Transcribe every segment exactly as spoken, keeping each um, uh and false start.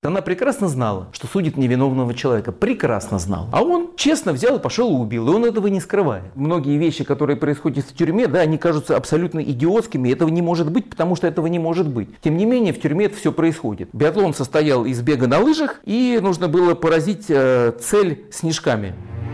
Она прекрасно знала, что судит невиновного человека. Прекрасно знала. А он честно взял, пошел и убил. И он этого не скрывает. Многие вещи, которые происходят в тюрьме, да, они кажутся абсолютно идиотскими. Этого не может быть, потому что этого не может быть. Тем не менее, в тюрьме это все происходит. Биатлон состоял из бега на лыжах, и нужно было поразить э, цель снежками.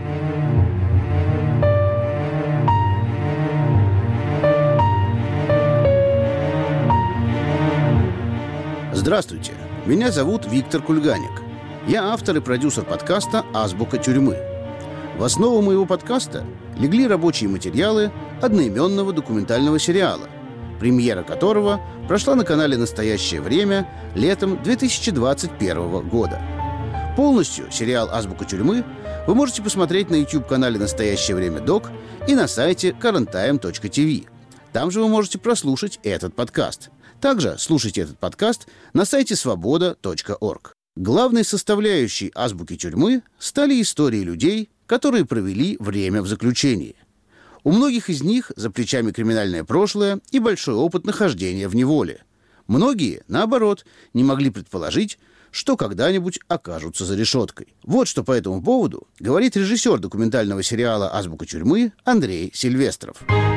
Здравствуйте, меня зовут Виктор Кульганик. Я автор и продюсер подкаста «Азбука тюрьмы». В основу моего подкаста легли рабочие материалы одноименного документального сериала, премьера которого прошла на канале «Настоящее время» летом две тысячи двадцать первого года. Полностью сериал «Азбука тюрьмы» вы можете посмотреть на YouTube-канале «Настоящее время Док» и на сайте current time точка ти ви. Там же вы можете прослушать этот подкаст. Также слушайте этот подкаст на сайте свобода точка орг. Главной составляющей азбуки тюрьмы стали истории людей, которые провели время в заключении. У многих из них за плечами криминальное прошлое и большой опыт нахождения в неволе. Многие, наоборот, не могли предположить, что когда-нибудь окажутся за решеткой. Вот что по этому поводу говорит режиссер документального сериала «Азбука тюрьмы» Андрей Сильвестров.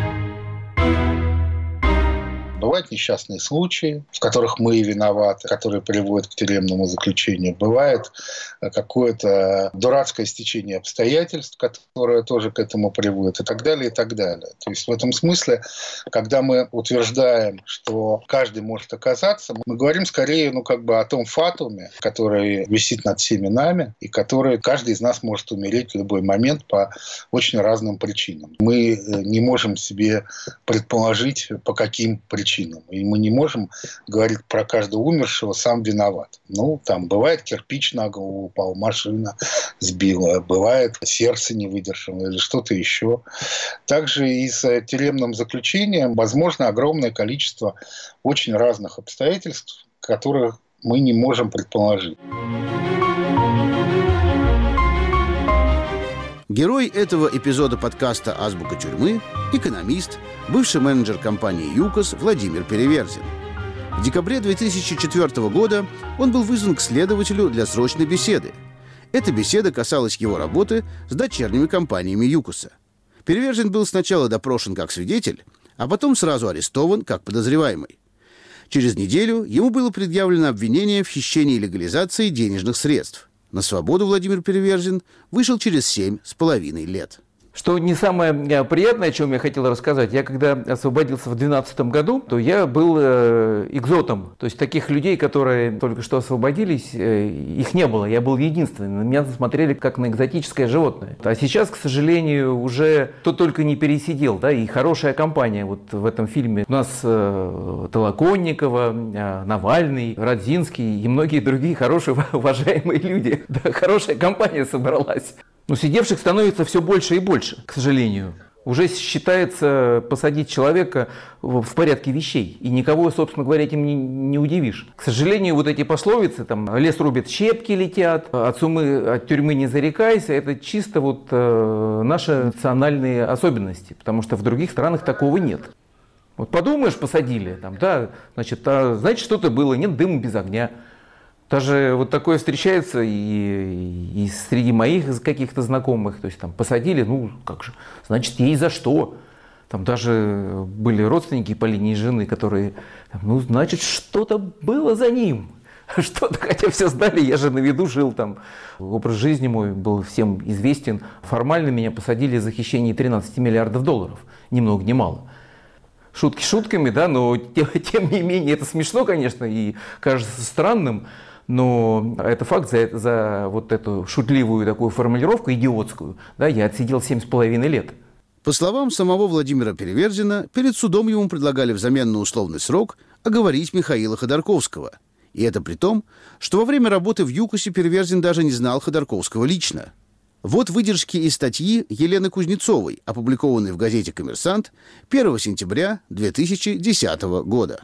Бывают несчастные случаи, в которых мы виноваты, которые приводят к тюремному заключению. Бывает какое-то дурацкое стечение обстоятельств, которое тоже к этому приводит, и так далее, и так далее. То есть в этом смысле, когда мы утверждаем, что каждый может оказаться, мы говорим скорее ну, как бы о том фатуме, который висит над всеми нами, и который каждый из нас может умереть в любой момент по очень разным причинам. Мы не можем себе предположить, по каким причинам. И мы не можем говорить про каждого умершего, сам виноват. Ну, там бывает кирпич на голову упал, машина сбила, бывает сердце не выдержало или что-то еще. Также и с тюремным заключением возможно огромное количество очень разных обстоятельств, которых мы не можем предположить. Герой этого эпизода подкаста «Азбука тюрьмы» – экономист, бывший менеджер компании «ЮКОС» Владимир Переверзин. В декабре две тысячи четвёртого года он был вызван к следователю для срочной беседы. Эта беседа касалась его работы с дочерними компаниями «ЮКОСа». Переверзин был сначала допрошен как свидетель, а потом сразу арестован как подозреваемый. Через неделю ему было предъявлено обвинение в хищении и легализации денежных средств. На свободу Владимир Переверзин вышел через семь с половиной лет. Что не самое приятное, о чем я хотел рассказать, я когда освободился в две тысячи двенадцатом году, то я был э, экзотом. То есть таких людей, которые только что освободились, э, их не было. Я был единственный. На меня смотрели как на экзотическое животное. А сейчас, к сожалению, уже кто только не пересидел. Да, и хорошая компания вот в этом фильме. У нас э, Толоконникова, э, Навальный, Радзинский и многие другие хорошие, уважаемые люди. Да, хорошая компания собралась. Но сидевших становится все больше и больше, к сожалению. Уже считается посадить человека в порядке вещей. И никого, собственно говоря, этим не, не удивишь. К сожалению, вот эти пословицы, там, лес рубит, щепки летят, от сумы, от тюрьмы не зарекайся, это чисто вот э, наши национальные особенности. Потому что в других странах такого нет. Вот подумаешь, посадили, там, да, значит, а, значит, что-то было, нет дыма без огня. Даже вот такое встречается и, и среди моих каких-то знакомых. То есть там посадили, ну как же, значит, ей за что. Там даже были родственники по линии жены, которые, ну значит, что-то было за ним. Что-то, хотя все знали, я же на виду жил там. Образ жизни мой был всем известен. Формально меня посадили за хищение тринадцати миллиардов долларов. Ни много ни мало. Шутки шутками, да, но тем, тем не менее, это смешно, конечно, и кажется странным. Но это факт, за, за вот эту шутливую такую формулировку, идиотскую, да, я отсидел семь с половиной лет. По словам самого Владимира Переверзина, перед судом ему предлагали взамен на условный срок оговорить Михаила Ходорковского. И это при том, что во время работы в ЮКОСе Переверзин даже не знал Ходорковского лично. Вот выдержки из статьи Елены Кузнецовой, опубликованной в газете «Коммерсант» первого сентября две тысячи десятого года.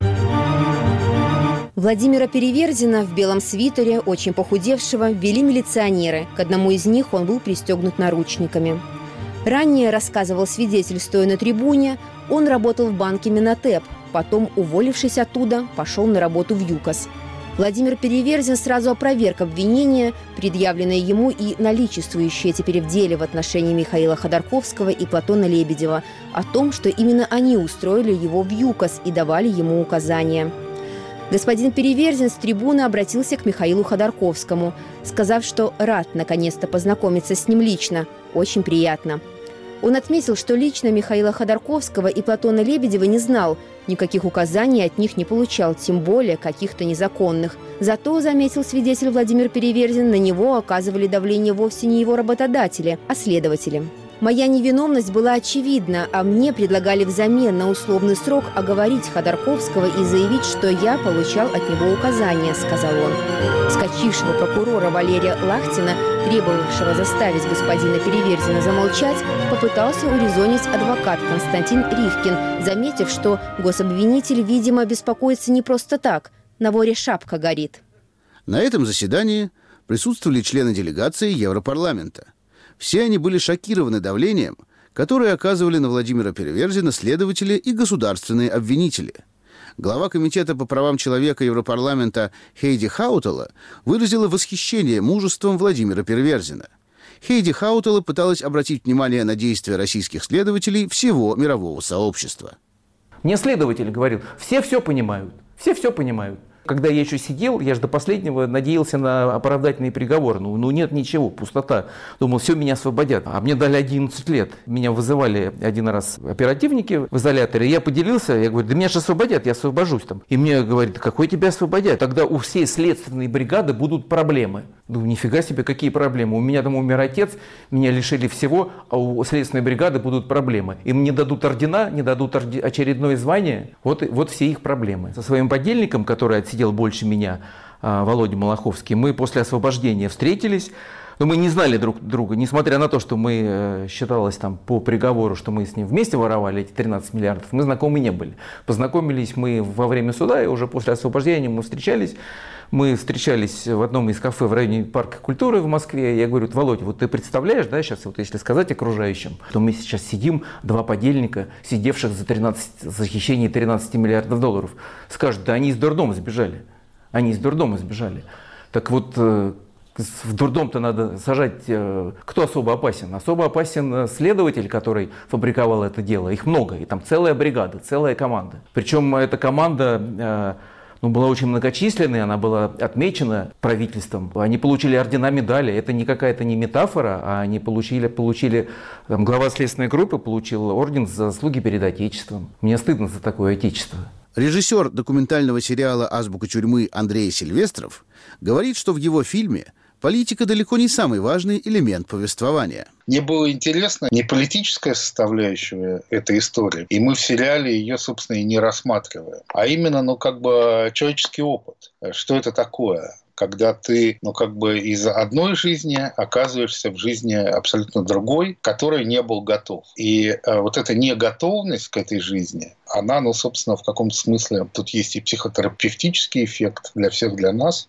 Владимира Переверзина в белом свитере, очень похудевшего, ввели милиционеры. К одному из них он был пристегнут наручниками. Ранее, рассказывал свидетель, стоя на трибуне, он работал в банке Минотеп. Потом, уволившись оттуда, пошел на работу в ЮКОС. Владимир Переверзин сразу опроверг обвинения, предъявленные ему и наличествующие теперь в деле в отношении Михаила Ходорковского и Платона Лебедева, о том, что именно они устроили его в ЮКОС и давали ему указания. Господин Переверзин с трибуны обратился к Михаилу Ходорковскому, сказав, что рад наконец-то познакомиться с ним лично. Очень приятно. Он отметил, что лично Михаила Ходорковского и Платона Лебедева не знал, никаких указаний от них не получал, тем более каких-то незаконных. Зато, заметил свидетель Владимир Переверзин, на него оказывали давление вовсе не его работодатели, а следователи. «Моя невиновность была очевидна, а мне предлагали взамен на условный срок оговорить Ходорковского и заявить, что я получал от него указания», – сказал он. Вскочившего прокурора Валерия Лахтина, требовавшего заставить господина Переверзина замолчать, попытался урезонить адвокат Константин Ривкин, заметив, что гособвинитель, видимо, беспокоится не просто так, на воре шапка горит. На этом заседании присутствовали члены делегации Европарламента. Все они были шокированы давлением, которое оказывали на Владимира Переверзина следователи и государственные обвинители. Глава Комитета по правам человека Европарламента Хейди Хаутала выразила восхищение мужеством Владимира Переверзина. Хейди Хаутала пыталась обратить внимание на действия российских следователей всего мирового сообщества. Мне следователь говорил, все все понимают, все все понимают. Когда я еще сидел, я же до последнего надеялся на оправдательный приговор. Ну, ну нет ничего, пустота. Думал, все, меня освободят. А мне дали одиннадцать лет. Меня вызывали один раз оперативники в изоляторе. Я поделился, я говорю, да меня же освободят, я освобожусь там. И мне говорят, какой тебя освободят? Тогда у всей следственной бригады будут проблемы. Думаю, нифига себе, какие проблемы. У меня там умер отец, меня лишили всего, а у следственной бригады будут проблемы. Им не дадут ордена, не дадут орди- очередное звание. Вот, вот все их проблемы. Со своим подельником, который отсидел больше меня, Володя Малаховский, мы после освобождения встретились. Но мы не знали друг друга, несмотря на то, что мы, считалось там по приговору, что мы с ним вместе воровали эти тринадцать миллиардов, мы знакомы не были. Познакомились мы во время суда, и уже после освобождения мы встречались. Мы встречались в одном из кафе в районе Парка культуры в Москве. Я говорю, Володя, вот ты представляешь, да, сейчас вот если сказать окружающим, то мы сейчас сидим, два подельника, сидевших за, тринадцать, за хищение тринадцати миллиардов долларов. Скажут, да они из дурдома сбежали. Они из дурдома сбежали. Так вот, в дурдом-то надо сажать, кто особо опасен? Особо опасен следователь, который фабриковал это дело. Их много, и там целая бригада, целая команда. Причем эта команда ну, была очень многочисленной, она была отмечена правительством. Они получили ордена, медали. Это не какая-то не метафора, а они получили, получили там, глава следственной группы получил орден за заслуги перед Отечеством. Мне стыдно за такое Отечество. Режиссер документального сериала «Азбука тюрьмы» Андрей Сильвестров говорит, что в его фильме политика далеко не самый важный элемент повествования. Мне было интересно не политическая составляющая этой истории, и мы в сериале ее, собственно, и не рассматриваем, а именно, ну, как бы человеческий опыт. Что это такое? Когда ты, ну, как бы из одной жизни оказываешься в жизни абсолютно другой, которой не был готов. И э, вот эта неготовность к этой жизни, она, ну, собственно, в каком-то смысле, тут есть и психотерапевтический эффект для всех, для нас.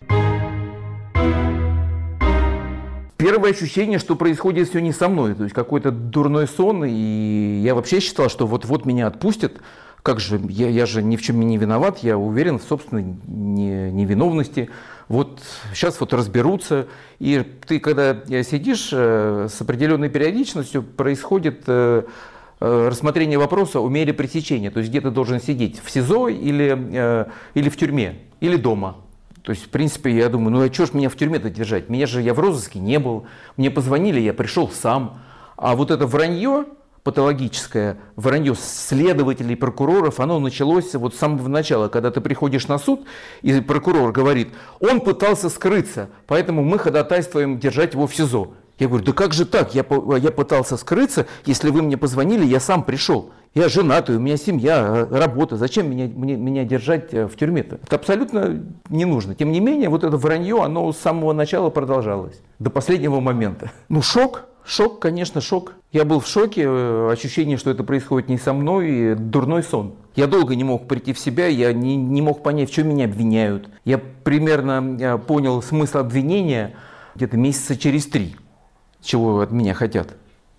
Первое ощущение, что происходит все не со мной, то есть какой-то дурной сон, и я вообще считал, что вот-вот меня отпустят. Как же, я, я же ни в чем не виноват, я уверен в собственной невиновности. Вот сейчас вот разберутся. И ты, когда сидишь, с определенной периодичностью происходит рассмотрение вопроса о мере пресечения. То есть где ты должен сидеть, в СИЗО или, или в тюрьме, или дома. То есть, в принципе, я думаю, ну а что ж меня в тюрьме-то держать? Меня же, я в розыске не был. Мне позвонили, я пришел сам. А вот это вранье, патологическое вранье следователей, прокуроров, оно началось вот с самого начала, когда ты приходишь на суд, и прокурор говорит, он пытался скрыться, поэтому мы ходатайствуем держать его в СИЗО. Я говорю, да как же так? Я, я пытался скрыться, если вы мне позвонили, я сам пришел. Я женатый, у меня семья, работа. Зачем меня, мне, меня держать в тюрьме-то? Это абсолютно не нужно. Тем не менее, вот это вранье, оно с самого начала продолжалось. До последнего момента. Ну, шок. Шок, конечно, шок. Я был в шоке. Ощущение, что это происходит не со мной. И дурной сон. Я долго не мог прийти в себя. Я не, не мог понять, в чем меня обвиняют. Я примерно понял смысл обвинения где-то месяца через три. Чего от меня хотят.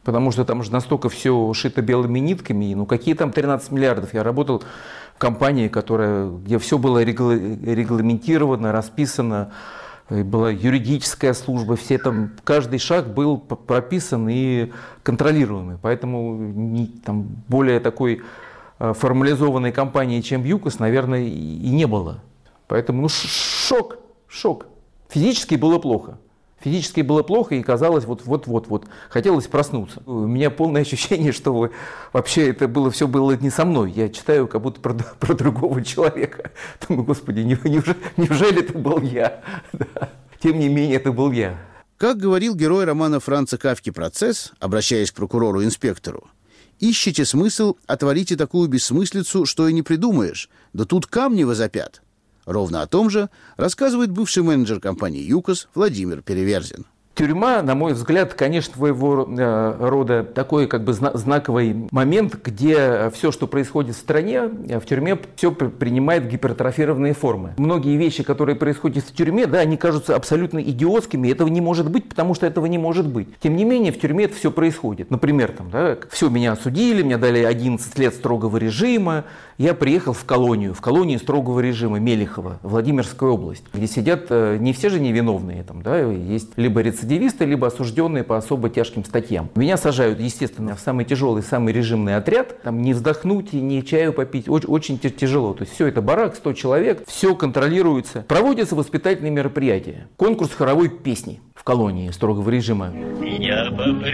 Потому что там же настолько все шито белыми нитками. Ну какие там тринадцать миллиардов? Я работал в компании, которая, где все было регламентировано, расписано. Была юридическая служба, все там, каждый шаг был прописан и контролируемый. Поэтому не, там, более такой формализованной компании, чем ЮКОС, наверное, и не было. Поэтому ну, шок, шок. Физически было плохо. Физически было плохо и казалось, вот-вот-вот, хотелось проснуться. У меня полное ощущение, что вообще это было, все было не со мной. Я читаю как будто про, про другого человека. Думаю, господи, неужели, неужели это был я? Да. Тем не менее, это был я. Как говорил герой романа Франца Кафки «Процесс», обращаясь к прокурору-инспектору, «Ищете смысл, а творите такую бессмыслицу, что и не придумаешь. Да тут камни возопят». Ровно о том же рассказывает бывший менеджер компании ЮКОС Владимир Переверзин. Тюрьма, на мой взгляд, конечно, своего рода такой как бы знаковый момент, где все, что происходит в стране, в тюрьме все принимает гипертрофированные формы. Многие вещи, которые происходят в тюрьме, да, они кажутся абсолютно идиотскими, этого не может быть, потому что этого не может быть. Тем не менее, в тюрьме это все происходит. Например, там, да, все, меня осудили, мне дали одиннадцать лет строгого режима, я приехал в колонию, в колонию строгого режима Мелихова, Владимирская область, где сидят не все же невиновные, там, да, есть либо рецидивисты, либо осужденные по особо тяжким статьям. Меня сажают, естественно, в самый тяжелый, самый режимный отряд, там не вздохнуть и не чаю попить, очень, очень тяжело. То есть все это барак, сто человек, все контролируется. Проводятся воспитательные мероприятия, конкурс хоровой песни в колонии строгого режима. Я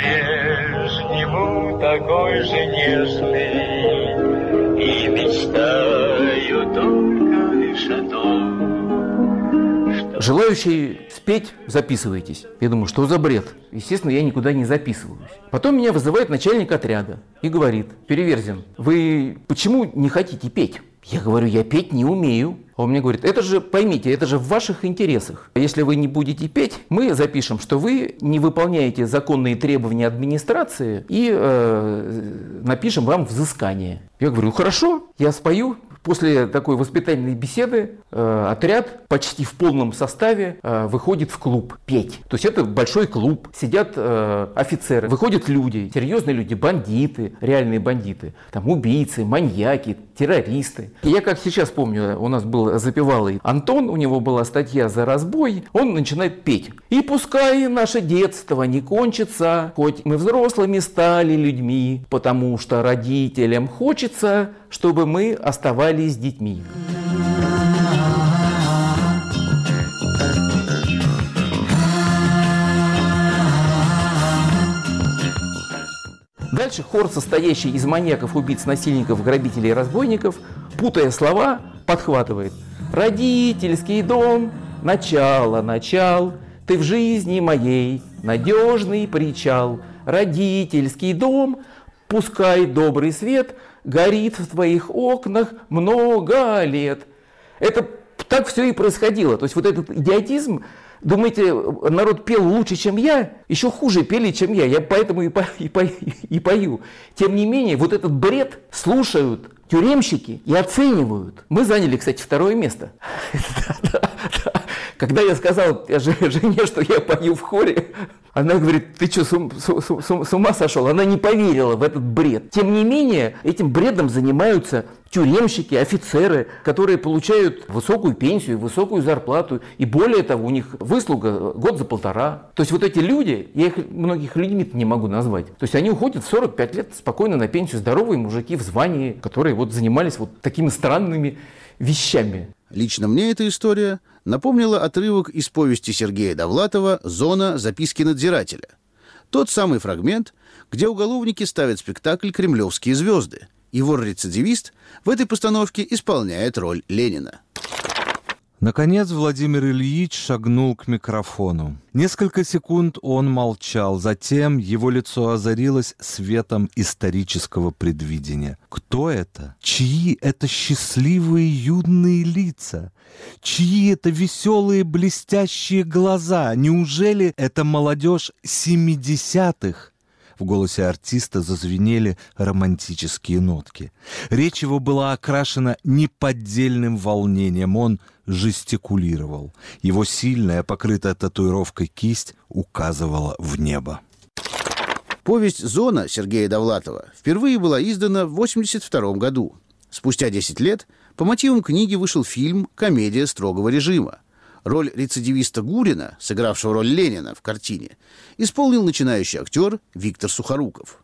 по-прежнему такой же нежный и мечтаю только лишь о том, что... Желающие спеть, записывайтесь. Я думаю, что за бред? Естественно, я никуда не записываюсь. Потом меня вызывает начальник отряда и говорит: Переверзин, вы почему не хотите петь? Я говорю, я петь не умею. А он мне говорит, это же, поймите, это же в ваших интересах. Если вы не будете петь, мы запишем, что вы не выполняете законные требования администрации и э, напишем вам взыскание. Я говорю, хорошо, я спою. После такой воспитательной беседы э, отряд почти в полном составе э, выходит в клуб петь. То есть это большой клуб, сидят э, офицеры, выходят люди, серьезные люди, бандиты, реальные бандиты, там убийцы, маньяки, террористы. И я как сейчас помню, у нас был запевалый Антон, у него была статья за разбой, он начинает петь. И пускай наше детство не кончится, хоть мы взрослыми стали людьми, потому что родителям хочется, чтобы мы оставались с детьми. Дальше хор, состоящий из маньяков, убийц, насильников, грабителей и разбойников, путая слова, подхватывает. Родительский дом, начало, начал, ты в жизни моей надежный причал. Родительский дом, пускай добрый свет горит в твоих окнах много лет. Это так все и происходило. То есть вот этот идиотизм, думаете, народ пел лучше, чем я? Еще хуже пели, чем я. Я поэтому и, по, и, по, и пою. Тем не менее, вот этот бред слушают тюремщики и оценивают. Мы заняли, кстати, второе место. Когда я сказал жене, что я пою в хоре, она говорит, ты что, с, с, с, с ума сошел? Она не поверила в этот бред. Тем не менее, этим бредом занимаются тюремщики, офицеры, которые получают высокую пенсию, высокую зарплату. И более того, у них выслуга год за полтора. То есть вот эти люди, я их многих людьми не могу назвать. То есть они уходят в сорок пять лет спокойно на пенсию. Здоровые мужики в звании, которые вот занимались вот такими странными вещами. Лично мне эта история напомнила отрывок из повести Сергея Довлатова «Зона. Записки надзирателя». Тот самый фрагмент, где уголовники ставят спектакль «Кремлевские звезды», и вор-рецидивист в этой постановке исполняет роль Ленина. Наконец Владимир Ильич шагнул к микрофону. Несколько секунд он молчал, затем его лицо озарилось светом исторического предвидения. Кто это? Чьи это счастливые юные лица? Чьи это веселые блестящие глаза? Неужели это молодежь семидесятых? В голосе артиста зазвенели романтические нотки. Речь его была окрашена неподдельным волнением. Он жестикулировал. Его сильная, покрытая татуировкой кисть указывала в небо. Повесть «Зона» Сергея Довлатова впервые была издана в восемьдесят втором году. Спустя десять лет по мотивам книги вышел фильм «Комедия строгого режима». Роль рецидивиста Гурина, сыгравшего роль Ленина в картине, исполнил начинающий актер Виктор Сухоруков.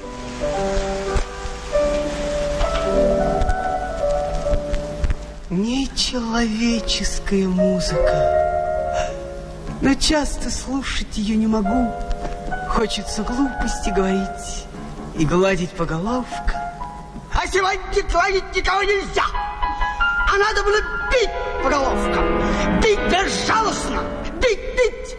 Нечеловеческая музыка. Но часто слушать ее не могу. Хочется глупости говорить и гладить по головкам. А сегодня гладить никого нельзя. А надо было бить по головкам. Бить безжалостно. Бить, бить.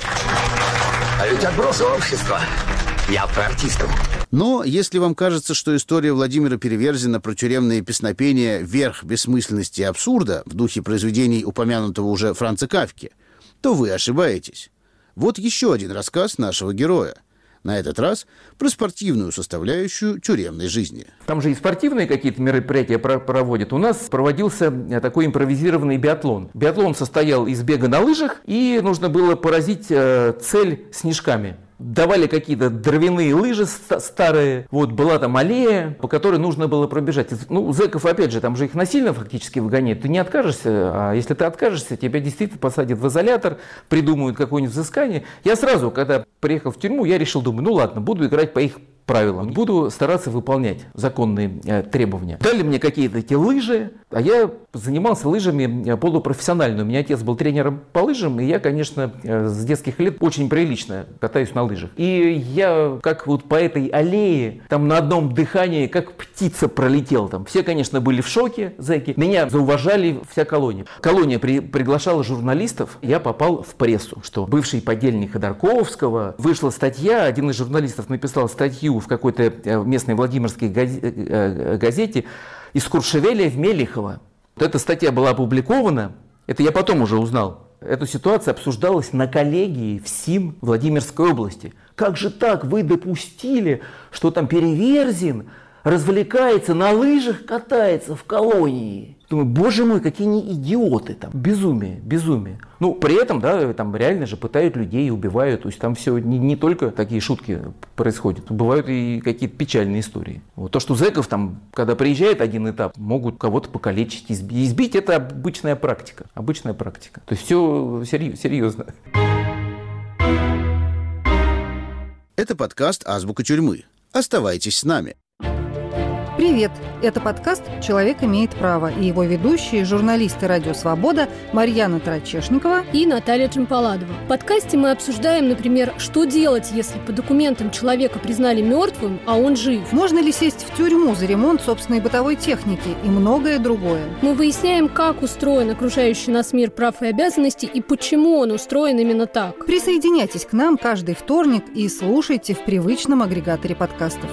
А ведь отбросы общества. Я про артистов. Но если вам кажется, что история Владимира Переверзина про тюремные песнопения – верх бессмысленности и абсурда в духе произведений упомянутого уже Франца Кафки, то вы ошибаетесь. Вот еще один рассказ нашего героя. На этот раз про спортивную составляющую тюремной жизни. Там же и спортивные какие-то мероприятия проводят. У нас проводился такой импровизированный биатлон. Биатлон состоял из бега на лыжах, и нужно было поразить цель снежками. Давали какие-то дровяные лыжи старые, вот была там аллея, по которой нужно было пробежать. Ну, зэков, опять же, там же их насильно фактически выгоняют. Ты не откажешься, а если ты откажешься, тебя действительно посадят в изолятор, придумают какое-нибудь взыскание. Я сразу, когда приехал в тюрьму, я решил, думаю, ну ладно, буду играть по их правилам, буду стараться выполнять законные э, требования. Дали мне какие-то эти лыжи, а я занимался лыжами полупрофессионально. У меня отец был тренером по лыжам, и я, конечно, э, с детских лет очень прилично катаюсь на лыжах. И я, как вот по этой аллее, там на одном дыхании, как птица пролетел там. Все, конечно, были в шоке, зэки. Меня зауважали вся колония. Колония при, приглашала журналистов, я попал в прессу, что бывший подельник Ходорковского, вышла статья, один из журналистов написал статью в какой-то местной Владимирской газете из Куршевеля в Мелихово. Вот эта статья была опубликована, это я потом уже узнал. Эта ситуация обсуждалась на коллегии в СИМ Владимирской области. Как же так, вы допустили, что там Переверзин развлекается, на лыжах катается в колонии? Думаю, боже мой, какие они идиоты там. Безумие, безумие. Ну, при этом, да, там реально же пытают людей, убивают. То есть там все не, не только такие шутки происходят. Бывают и какие-то печальные истории. Вот. То, что зэков там, когда приезжает один этап, могут кого-то покалечить, избить. Избить – это обычная практика. Обычная практика. То есть все серьезно. Это подкаст «Азбука тюрьмы». Оставайтесь с нами. Привет! Это подкаст «Человек имеет право» и его ведущие, журналисты «Радио Свобода» Марьяна Тарачешникова и Наталья Джампаладова. В подкасте мы обсуждаем, например, что делать, если по документам человека признали мертвым, а он жив. Можно ли сесть в тюрьму за ремонт собственной бытовой техники и многое другое. Мы выясняем, как устроен окружающий нас мир прав и обязанностей и почему он устроен именно так. Присоединяйтесь к нам каждый вторник и слушайте в привычном агрегаторе подкастов.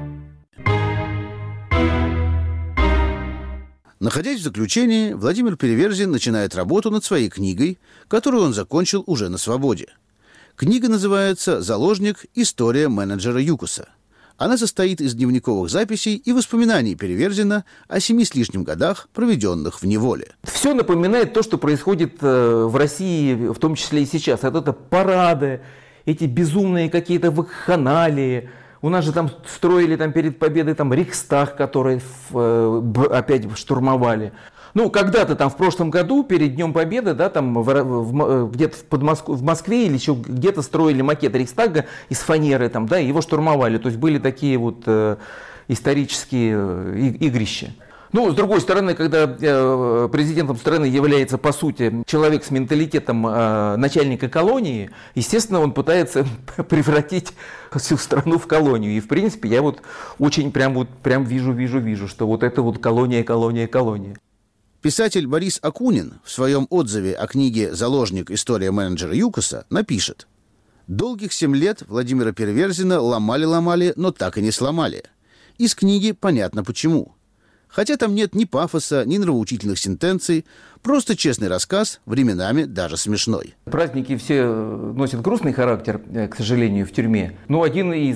Находясь в заключении, Владимир Переверзин начинает работу над своей книгой, которую он закончил уже на свободе. Книга называется «Заложник. История менеджера ЮКОСа». Она состоит из дневниковых записей и воспоминаний Переверзина о семи с лишним годах, проведенных в неволе. Все напоминает то, что происходит в России, в том числе и сейчас. Вот это парады, эти безумные какие-то вакханалии. У нас же там строили там, перед победой там, Рейхстаг, который в, опять штурмовали. Ну, когда-то там в прошлом году, перед Днем Победы, да, там в, в, где-то под Москву, в Москве или еще где-то строили макет Рейхстага из фанеры, там, да, и его штурмовали. То есть были такие вот э, исторические э, игрища. Ну, с другой стороны, когда э, президентом страны является, по сути, человек с менталитетом э, начальника колонии, естественно, он пытается превратить всю страну в колонию. И, в принципе, я вот очень прям, вот, прям вижу, вижу, вижу, что вот это вот колония, колония, колония. Писатель Борис Акунин в своем отзыве о книге «Заложник. История менеджера ЮКОСа» напишет: «Долгих семь лет Владимира Переверзина ломали-ломали, но так и не сломали. Из книги понятно почему. Хотя там нет ни пафоса, ни нравоучительных сентенций, Просто честный рассказ, временами даже смешной. Праздники все носят грустный характер, к сожалению, в тюрьме. Но один из,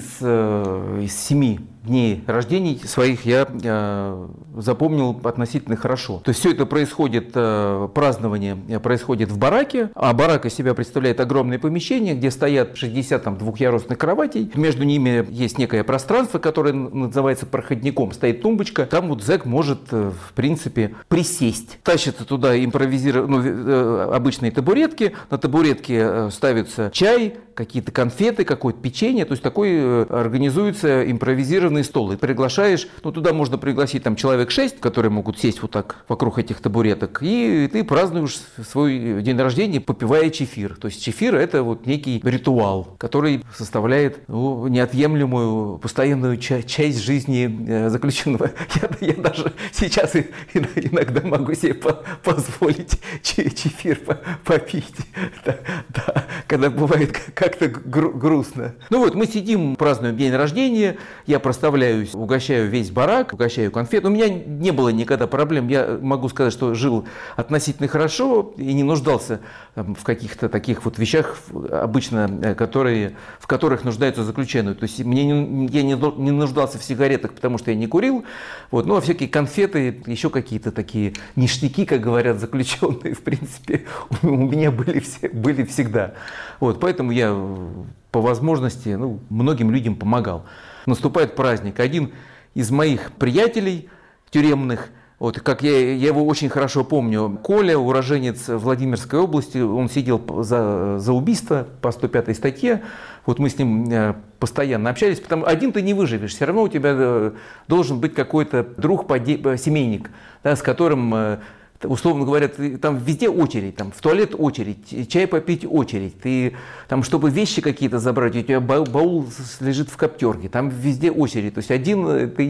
из семи дней рождений своих я э, запомнил относительно хорошо. То есть все это происходит, э, празднование происходит в бараке, а барак из себя представляет огромное помещение, где стоят шестьдесят там, двухъярусных кроватей. Между ними есть некое пространство, которое называется проходником. Стоит тумбочка, там вот зэк может, э, в принципе, присесть. Тащится туда импровизированные, ну, э, обычные табуретки, на табуретке э, ставится чай, какие-то конфеты, какое-то печенье, то есть такой э, организуется импровизированный стол. И приглашаешь, ну туда можно пригласить там человек шесть, которые могут сесть вот так вокруг этих табуреток, и ты празднуешь свой день рождения, попивая чефир. То есть чефир — это вот некий ритуал, который составляет, ну, неотъемлемую, постоянную ча- часть жизни э, заключенного. Я, я даже сейчас и, и, иногда могу себе по- позволить ч- чефир по- попить, да, да, когда бывает как-то гру- грустно. Ну вот, мы сидим, празднуем день рождения, я проставляюсь, угощаю весь барак, угощаю конфет. У меня не было никогда проблем. Я могу сказать, что жил относительно хорошо и не нуждался там в каких-то таких вот вещах, обычно, которые, в которых нуждаются заключенные. То есть мне не, я не, не нуждался в сигаретах, потому что я не курил. Вот. Ну а всякие конфеты, еще какие-то такие ништяки, как говорят заключенные, в принципе, у меня были, все, были всегда. Вот. Поэтому я по возможности, ну, многим людям помогал. Наступает праздник. Один из моих приятелей тюремных, вот, как я, я его очень хорошо помню, Коля, уроженец Владимирской области, он сидел за, за убийство по сто пятой статье. Вот мы с ним постоянно общались, потому что один ты не выживешь, все равно у тебя должен быть какой-то друг, семейник, да, с которым, условно говоря, там везде очередь, там в туалет очередь, чай попить очередь, ты там, чтобы вещи какие-то забрать, у тебя баул лежит в коптерке, там везде очередь, то есть один ты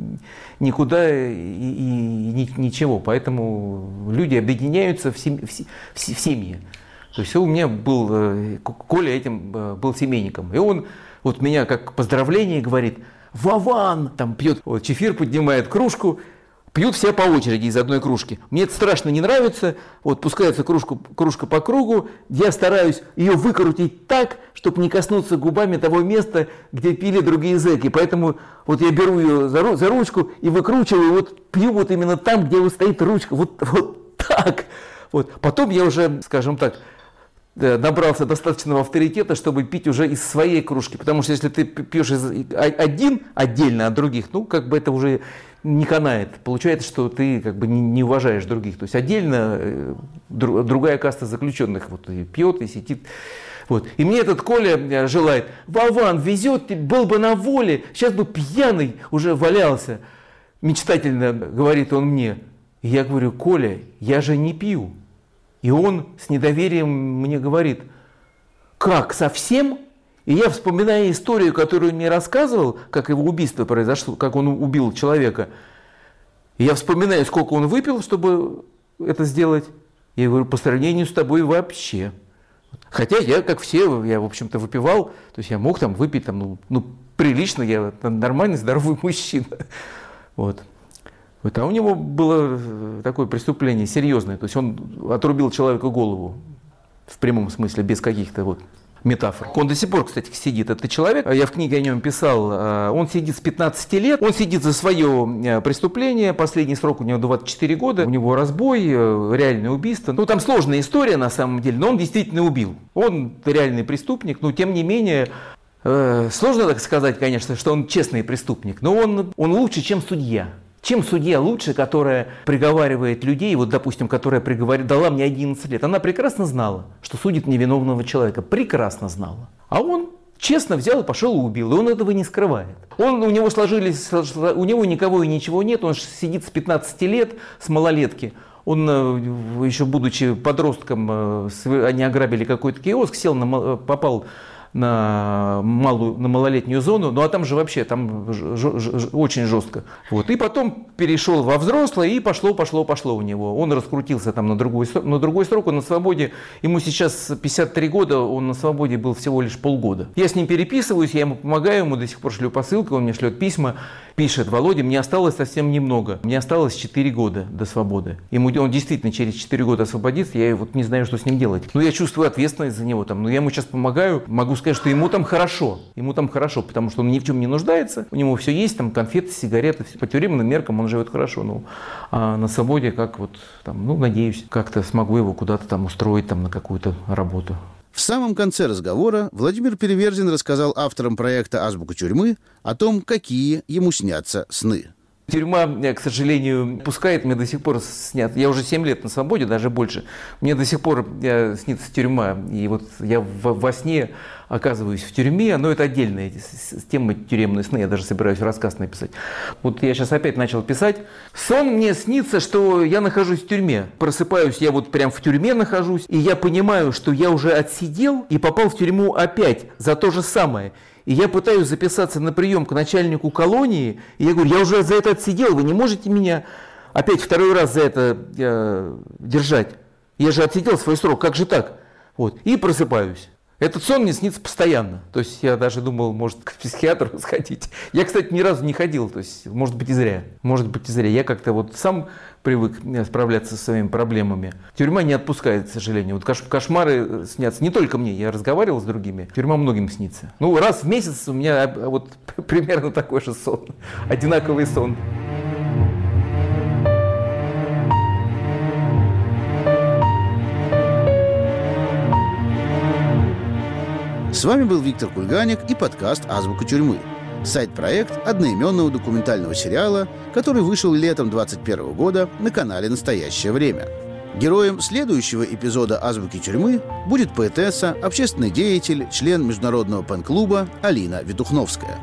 никуда и, и, и ничего, поэтому люди объединяются в, сем, в, в семьи. То есть у меня был, Коля этим был семейником, и он вот меня как поздравление говорит: Вован, там пьет, вот, чефир, поднимает кружку. Пьют все по очереди из одной кружки. Мне это страшно не нравится. Вот пускается кружку, кружка по кругу. Я стараюсь ее выкрутить так, чтобы не коснуться губами того места, где пили другие зэки. Поэтому вот я беру ее за, за ручку и выкручиваю, вот пью вот именно там, где вот стоит ручка. Вот, вот так. Вот. Потом я уже, скажем так, набрался достаточного авторитета, чтобы пить уже из своей кружки. Потому что если ты пьешь из, один отдельно от других, ну как бы это уже не канает. Получается, что ты как бы не, не уважаешь других. То есть отдельно э, друг, другая каста заключенных вот, и пьет, и сидит. Вот. И мне этот Коля желает: Вован, везет, был бы на воле, сейчас бы пьяный уже валялся. Мечтательно говорит он мне. И я говорю: Коля, я же не пью. И он с недоверием мне говорит: как, совсем? И я вспоминаю историю, которую он мне рассказывал, как его убийство произошло, как он убил человека. И я вспоминаю, сколько он выпил, чтобы это сделать. И я говорю: по сравнению с тобой вообще. Хотя я, как все, я, в общем-то, выпивал. То есть я мог там выпить там, ну, ну, прилично, я нормальный, здоровый мужчина. Вот. Вот. А у него было такое преступление серьезное. То есть он отрубил человеку голову. В прямом смысле, без каких-то вот метафор. Он до сих пор, кстати, сидит, этот человек. Я в книге о нем писал. Он сидит с пятнадцати лет. Он сидит за свое преступление. Последний срок у него двадцать четыре года. У него разбой, реальное убийство. Ну, там сложная история на самом деле, но он действительно убил. Он реальный преступник, но тем не менее... Сложно так сказать, конечно, что он честный преступник, но он, он лучше, чем судья. Чем судья лучше, которая приговаривает людей, вот, допустим, которая приговор... дала мне одиннадцать лет, она прекрасно знала, что судит невиновного человека, прекрасно знала. А он честно взял и пошел и убил, и он этого не скрывает. Он, у него сложились, у него никого и ничего нет, он сидит с пятнадцати лет, с малолетки. Он, еще будучи подростком, они ограбили какой-то киоск, сел на, попал на, малую, на малолетнюю зону, ну а там же вообще там ж, ж, ж, очень жестко. Вот. И потом перешел во взрослое, и пошло, пошло, пошло у него. Он раскрутился там на другой, на другой срок, он на свободе, ему сейчас пятьдесят три года, он на свободе был всего лишь полгода. Я с ним переписываюсь, я ему помогаю, ему до сих пор шлю посылки, он мне шлет письма, пишет: Володя, мне осталось совсем немного, мне осталось четыре года до свободы. Ему, он действительно через четыре года освободится, я вот не знаю, что с ним делать. Но я чувствую ответственность за него, там, но я ему сейчас помогаю, могу сказать, что ему там хорошо, ему там хорошо, потому что он ни в чем не нуждается, у него все есть, там конфеты, сигареты, по тюремным меркам он живет хорошо, ну, а на свободе как вот, там, ну, надеюсь, как-то смогу его куда-то там устроить там на какую-то работу. В самом конце разговора Владимир Переверзин рассказал авторам проекта «Азбука тюрьмы» о том, какие ему снятся сны. Тюрьма, к сожалению, пускает, мне до сих пор снят. Я уже семь лет на свободе, даже больше. Мне до сих пор снится тюрьма. И вот я во сне оказываюсь в тюрьме, но это отдельная тема, тюремные сны. Я даже собираюсь рассказ написать. Вот я сейчас опять начал писать. Сон мне снится, что я нахожусь в тюрьме. Просыпаюсь, я вот прям в тюрьме нахожусь. И я понимаю, что я уже отсидел и попал в тюрьму опять за то же самое. И я пытаюсь записаться на прием к начальнику колонии, и я говорю: я уже за это отсидел, вы не можете меня опять второй раз за это э, держать. Я же отсидел свой срок, как же так? Вот. И просыпаюсь. Этот сон мне снится постоянно. То есть я даже думал, может, к психиатру сходить. Я, кстати, ни разу не ходил, то есть, может быть, и зря. Может быть, и зря. Я как-то вот сам привык справляться со своими проблемами. Тюрьма не отпускает, к сожалению. Вот кошмары снятся не только мне, я разговаривал с другими. Тюрьма многим снится. Ну, раз в месяц у меня вот примерно такой же сон. Одинаковый сон. С вами был Виктор Кульганик и подкаст «Азбука тюрьмы». Сайт-проект одноименного документального сериала, который вышел летом двадцать первого года на канале «Настоящее время». Героем следующего эпизода «Азбуки тюрьмы» будет поэтесса, общественный деятель, член международного пен-клуба Алина Ветухновская.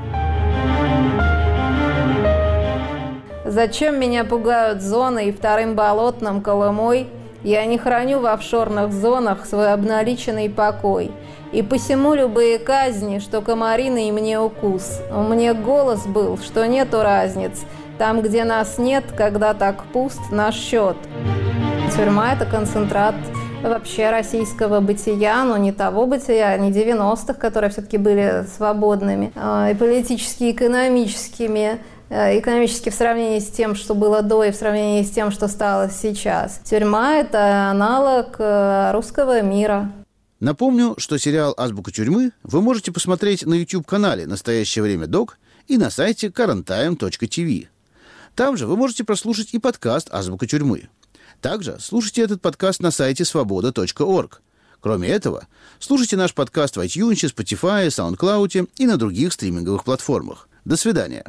Зачем меня пугают зоны и вторым болотным Колымой? Я не храню в офшорных зонах свой обналиченный покой. И посему любые казни, что комариный мне укус. У меня голос был, что нету разниц. Там, где нас нет, когда так пуст наш счет. Тюрьма – это концентрат вообще российского бытия, но не того бытия, не девяностых, которые все-таки были свободными, и политически, и экономическими, экономически в сравнении с тем, что было до, и в сравнении с тем, что стало сейчас. Тюрьма – это аналог русского мира. Напомню, что сериал «Азбука тюрьмы» вы можете посмотреть на YouTube-канале «Настоящее время док» и на сайте current time точка ти ви. Там же вы можете прослушать и подкаст «Азбука тюрьмы». Также слушайте этот подкаст на сайте свобода точка орг. Кроме этого, слушайте наш подкаст в iTunes, Spotify, SoundCloud и на других стриминговых платформах. До свидания.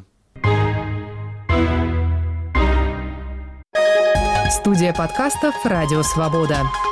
Студия подкастов «Радио Свобода».